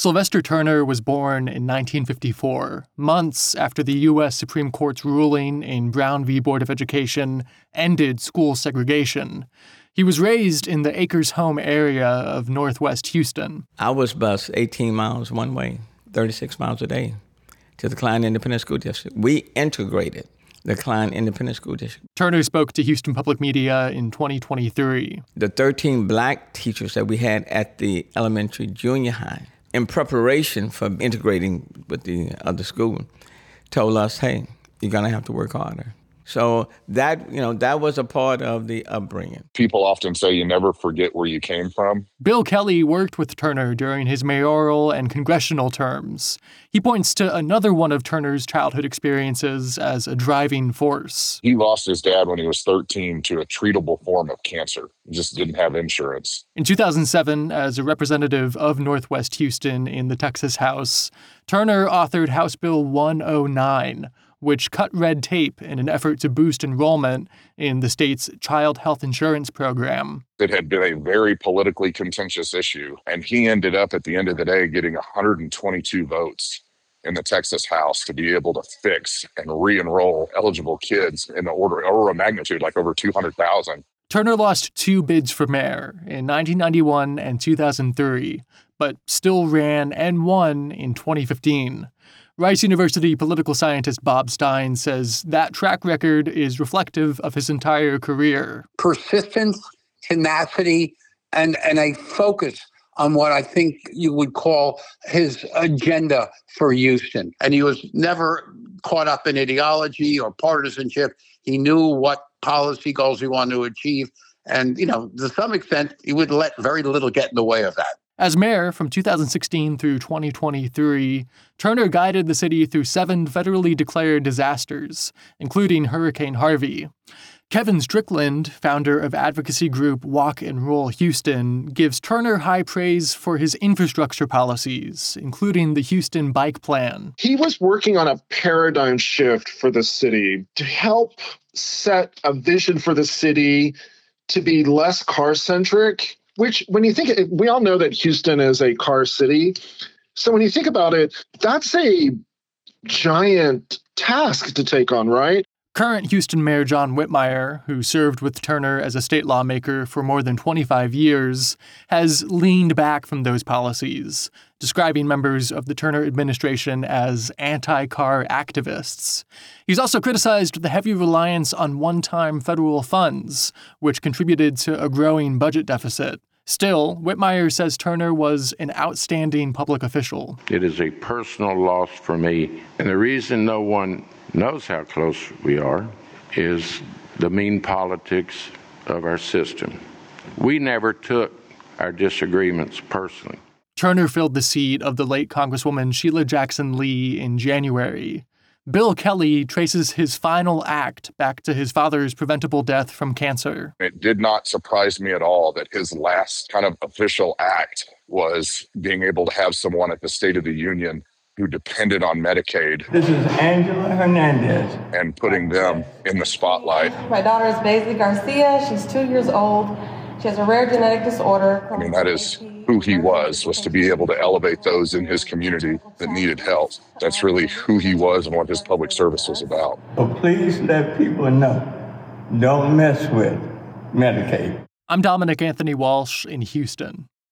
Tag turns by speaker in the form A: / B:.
A: Sylvester Turner was born in 1954, months after the U.S. Supreme Court's ruling in Brown v. Board of Education ended school segregation. He was raised in the Acres Home area of northwest Houston.
B: I was bused 18 miles one way, 36 miles a day, to the Klein Independent School District. We integrated the Klein Independent School District.
A: Turner spoke to Houston Public Media in 2023.
B: The 13 black teachers that we had at the elementary junior high, in preparation for integrating with the other school, told us, hey, you're going to have to work harder. So that was a part of the upbringing.
C: People often say you never forget where you came from.
A: Bill Kelly worked with Turner during his mayoral and congressional terms. He points to another one of Turner's childhood experiences as a driving force.
C: He lost his dad when he was 13 to a treatable form of cancer. He just didn't have insurance.
A: In 2007, as a representative of Northwest Houston in the Texas House, Turner authored House Bill 109, which cut red tape in an effort to boost enrollment in the state's child health insurance program.
C: It had been a very politically contentious issue, and he ended up at the end of the day getting 122 votes in the Texas House to be able to fix and re-enroll eligible kids in the order of magnitude, like over 200,000.
A: Turner lost 2 bids for mayor in 1991 and 2003, but still ran and won in 2015. Rice University political scientist Bob Stein says that track record is reflective of his entire career.
D: Persistence, tenacity, and a focus on what I think you would call his agenda for Houston. And he was never caught up in ideology or partisanship. He knew what policy goals he wanted to achieve. And, to some extent, he would let very little get in the way of that.
A: As mayor from 2016 through 2023, Turner guided the city through 7 federally declared disasters, including Hurricane Harvey. Kevin Strickland, founder of advocacy group Walk and Roll Houston, gives Turner high praise for his infrastructure policies, including the Houston Bike Plan.
E: He was working on a paradigm shift for the city to help set a vision for the city to be less car-centric. Which, when you think, we all know that Houston is a car city. So when you think about it, that's a giant task to take on, right?
A: Current Houston Mayor John Whitmire, who served with Turner as a state lawmaker for more than 25 years, has leaned back from those policies, describing members of the Turner administration as anti-car activists. He's also criticized the heavy reliance on one-time federal funds, which contributed to a growing budget deficit. Still, Whitmire says Turner was an outstanding public official.
F: It is a personal loss for me, and the reason no one knows how close we are is the mean politics of our system. We never took our disagreements personally.
A: Turner filled the seat of the late Congresswoman Sheila Jackson Lee in January. Bill Kelly traces his final act back to his father's preventable death from cancer.
C: It did not surprise me at all that his last kind of official act was being able to have someone at the State of the Union who depended on Medicaid.
G: This is Angela Hernandez.
C: And putting them in the spotlight.
H: My daughter is Baisley Garcia. She's 2 years old. She has a rare genetic disorder.
C: I mean, that is who he was to be able to elevate those in his community that needed help. That's really who he was and what his public service was about.
G: So please let people know, don't mess with Medicaid.
A: I'm Dominic Anthony Walsh in Houston.